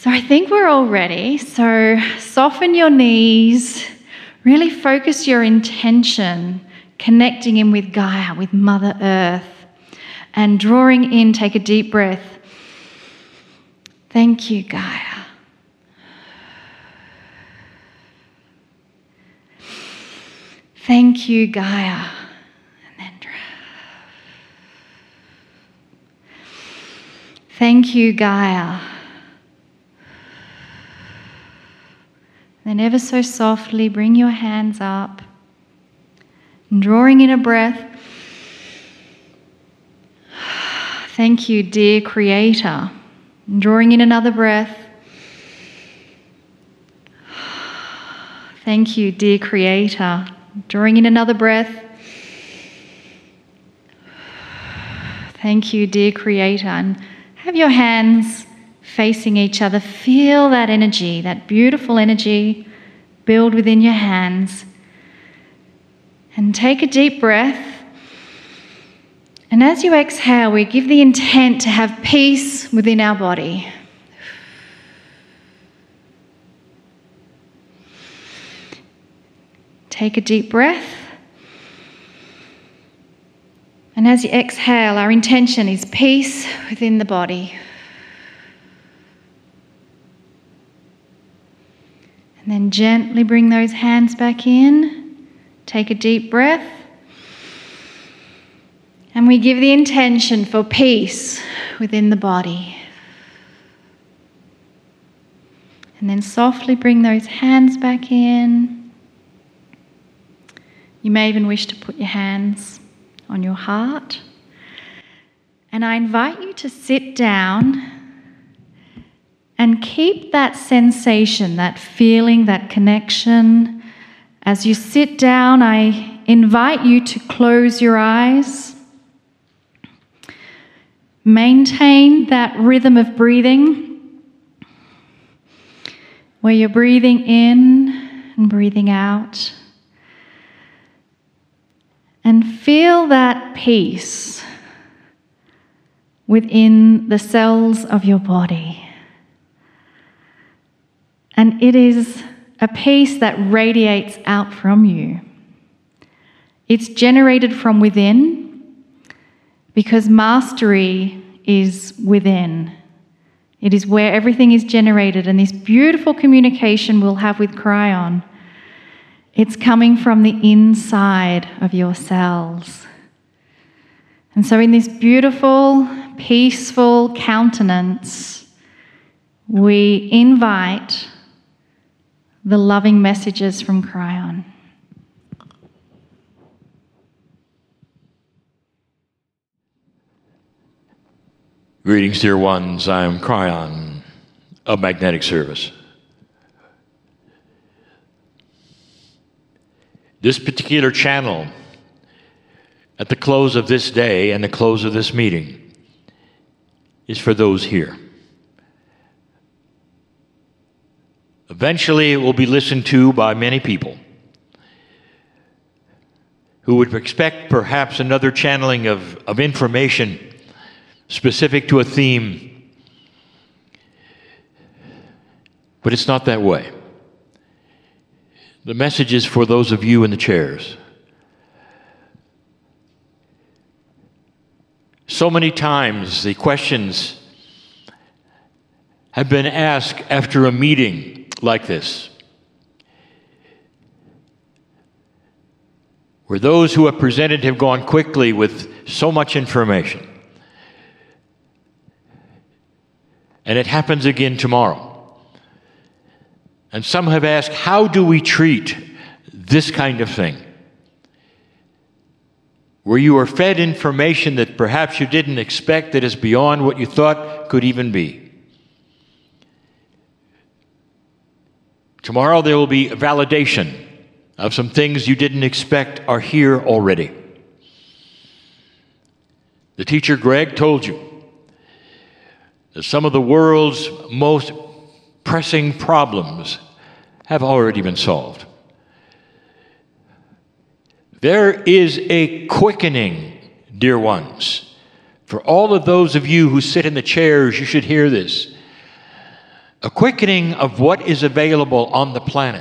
So I think we're all ready. So soften your knees, really focus your intention, connecting in with Gaia, with Mother Earth, and drawing in, take a deep breath. Thank you, Gaia. Thank you, Gaia. And then thank you, Gaia. Then ever so softly bring your hands up, and drawing in a breath. Thank you, dear Creator. And drawing in another breath. Thank you, dear Creator. Drawing in another breath. Thank you, dear Creator. And have your hands facing each other. Feel that energy, that beautiful energy build within your hands. And take a deep breath. And as you exhale, we give the intent to have peace within our body. Take a deep breath. And as you exhale, our intention is peace within the body. And then gently bring those hands back in. Take a deep breath. And we give the intention for peace within the body. And then softly bring those hands back in. You may even wish to put your hands on your heart. And I invite you to sit down and keep that sensation, that feeling, that connection. As you sit down, I invite you to close your eyes. Maintain that rhythm of breathing, where you're breathing in and breathing out. And feel that peace within the cells of your body. And it is a peace that radiates out from you. It's generated from within because mastery is within. It is where everything is generated, and this beautiful communication we'll have with Kryon, it's coming from the inside of your cells. And so in this beautiful, peaceful countenance, we invite the loving messages from Kryon. Greetings, dear ones. I am Kryon of Magnetic Service. This particular channel, at the close of this day and the close of this meeting, is for those here. Eventually, it will be listened to by many people who would expect perhaps another channeling of information specific to a theme. But it's not that way. The message is for those of you in the chairs. So many times the questions have been asked after a meeting like this, where those who have presented have gone quickly with so much information. And it happens again tomorrow. And some have asked, how do we treat this kind of thing? Where you are fed information that perhaps you didn't expect, that is beyond what you thought could even be. Tomorrow there will be a validation of some things you didn't expect are here already. The teacher Greg told you that some of the world's most pressing problems have already been solved. There is a quickening, dear ones. For all of those of you who sit in the chairs, you should hear this. a quickening of what is available on the planet.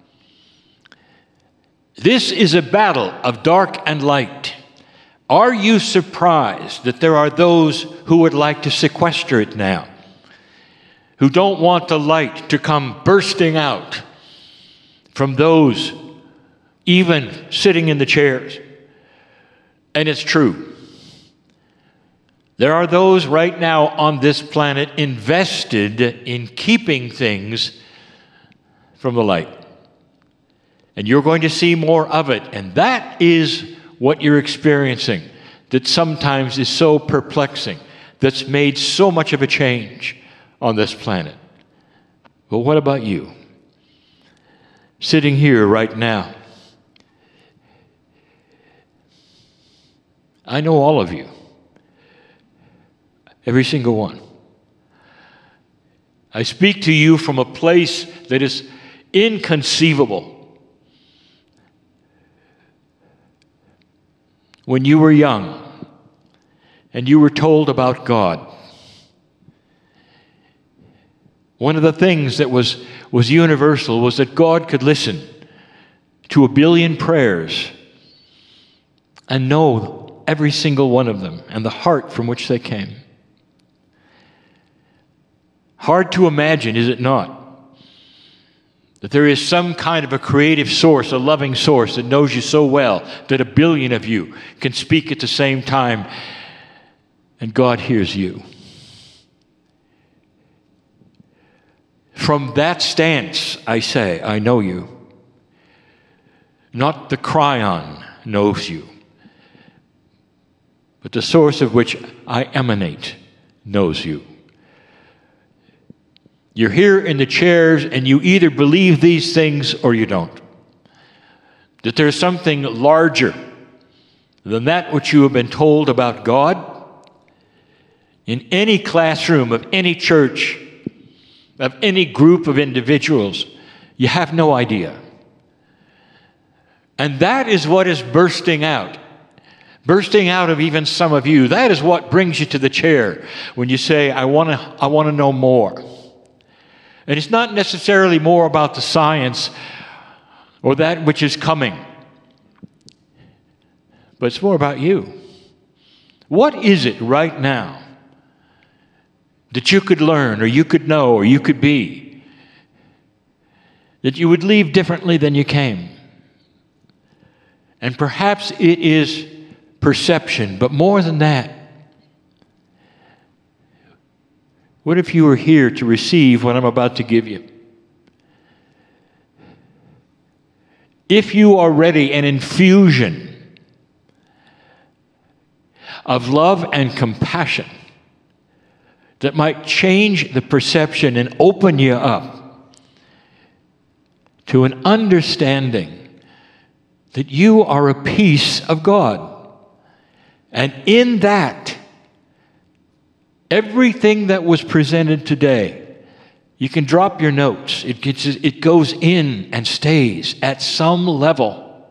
This is a battle of dark and light. Are you surprised that there are those who would like to sequester it now, who don't want the light to come bursting out from those even sitting in the chairs? And it's true. There are those right now on this planet invested in keeping things from the light. And you're going to see more of it. And that is what you're experiencing, that sometimes is so perplexing, that's made so much of a change on this planet. But what about you? Sitting here right now. I know all of you. Every single one. I speak to you from a place that is inconceivable. When you were young and you were told about God, one of the things that was universal was that God could listen to 1 billion prayers and know every single one of them and the heart from which they came. Hard to imagine, is it not? That there is some kind of a creative source, a loving source that knows you so well that 1 billion of you can speak at the same time and God hears you. From that stance, I say, I know you. Not the cryon knows you, but the source of which I emanate knows you. You're here in the chairs and you either believe these things or you don't. That there's something larger than that which you have been told about God. In any classroom of any church, of any group of individuals, you have no idea. And that is what is bursting out of even some of you. That is what brings you to the chair when you say, I want to know more. And it's not necessarily more about the science or that which is coming, but it's more about you. What is it right now that you could learn or you could know or you could be that you would leave differently than you came? And perhaps it is perception, but more than that, what if you were here to receive what I'm about to give you? If you are ready, an infusion of love and compassion that might change the perception and open you up to an understanding that you are a piece of God. And in that, everything that was presented today, you can drop your notes. It goes in and stays at some level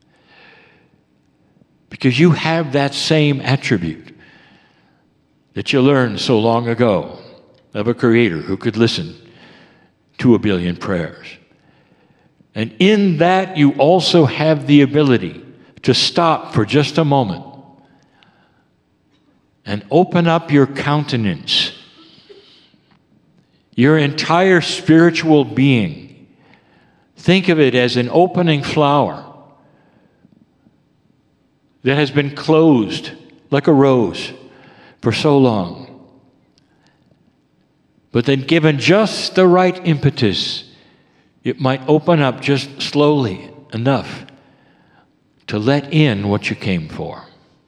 because you have that same attribute that you learned so long ago of a Creator who could listen to 1 billion prayers. And in that, you also have the ability to stop for just a moment and open up your countenance, your entire spiritual being. Think of it as an opening flower that has been closed like a rose for so long. But then given just the right impetus, it might open up just slowly enough to let in what you came for.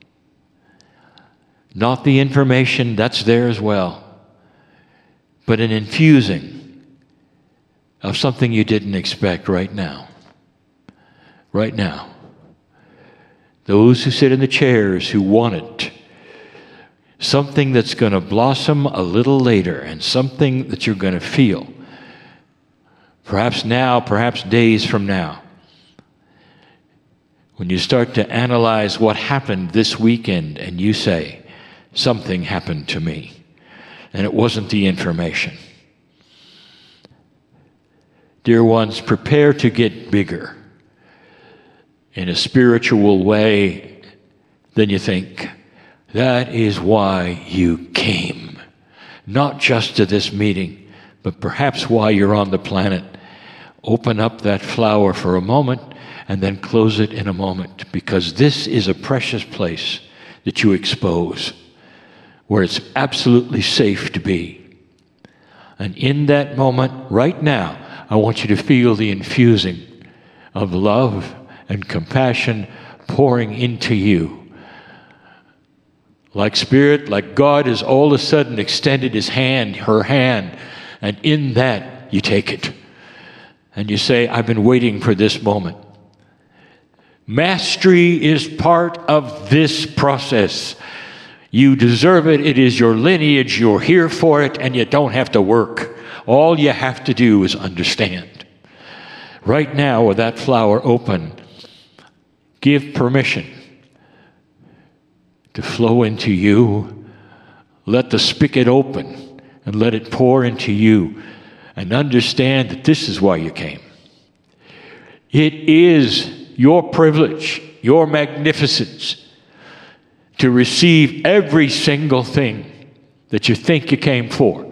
Not the information, that's there as well, but an infusing of something you didn't expect right now. Right now. Those who sit in the chairs who want it, something that's going to blossom a little later and something that you're going to feel. Perhaps now, perhaps days from now. When you start to analyze what happened this weekend and you say, something happened to me, and it wasn't the information. Dear ones, prepare to get bigger in a spiritual way than you think. That is why you came. Not just to this meeting, but perhaps why you're on the planet. Open up that flower for a moment and then close it in a moment, because this is a precious place that you expose, where it's absolutely safe to be. And in that moment, right now, I want you to feel the infusing of love and compassion pouring into you. Like Spirit, like God has all of a sudden extended His hand, her hand, and in that you take it. And you say, I've been waiting for this moment. Mastery is part of this process. You deserve it. It is your lineage. You're here for it, and you don't have to work. All you have to do is understand. Right now, with that flower open, give permission to flow into you. Let the spigot open and let it pour into you, and understand that this is why you came. It is your privilege, your magnificence, to receive every single thing that you think you came for.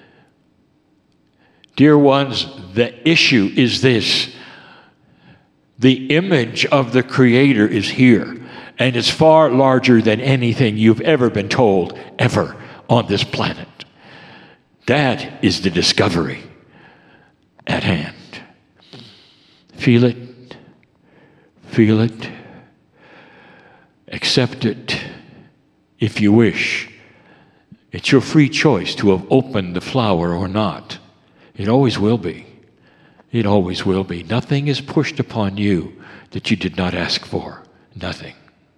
Dear ones, the issue is this. The image of the Creator is here, and it's far larger than anything you've ever been told, ever, on this planet. That is the discovery at hand. Feel it. Feel it. Accept it if you wish. It's your free choice to have opened the flower or not. It always will be. It always will be. Nothing is pushed upon you that you did not ask for. Nothing.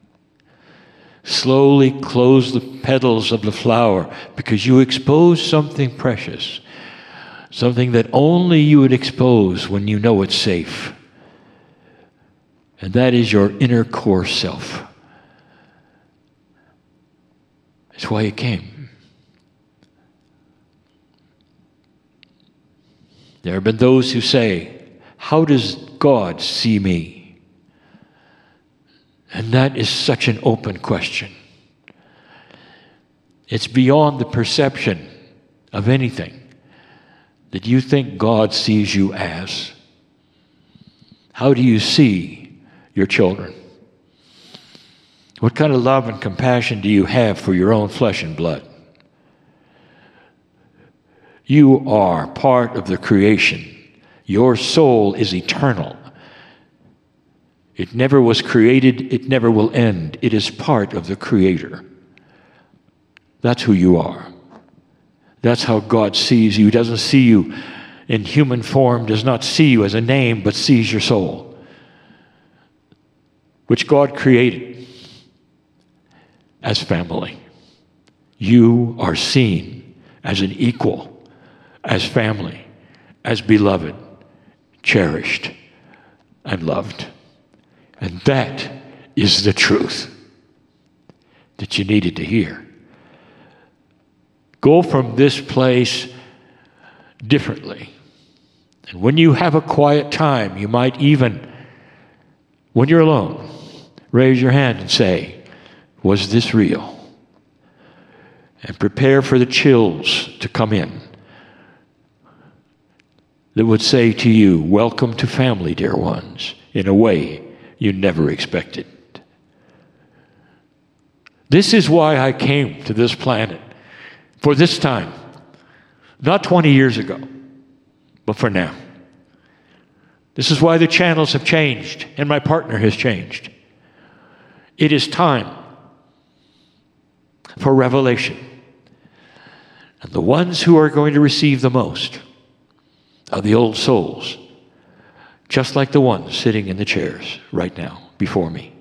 Slowly close the petals of the flower, because you expose something precious, something that only you would expose when you know it's safe. And that is your inner core self. That's why you came. There have been those who say, how does God see me? And that is such an open question. It's beyond the perception of anything that you think God sees you as. How do you see your children? What kind of love and compassion do you have for your own flesh and blood? You are part of the creation. Your soul is eternal. It never was created. It never will end. It is part of the Creator. That's who you are. That's how God sees you. He doesn't see you in human form, does not see you as a name, but sees your soul, which God created as family. You are seen as an equal, as family, as beloved, cherished, and loved. And that is the truth that you needed to hear. Go from this place differently. And when you have a quiet time, you might even, when you're alone, raise your hand and say, was this real? And prepare for the chills to come in that would say to you, welcome to family, dear ones, in a way you never expected. This is why I came to this planet, for this time, not 20 years ago, but for now. This is why the channels have changed and my partner has changed. It is time for revelation. And the ones who are going to receive the most are the old souls, just like the ones sitting in the chairs right now before me.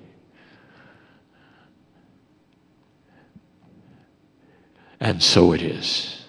And so it is.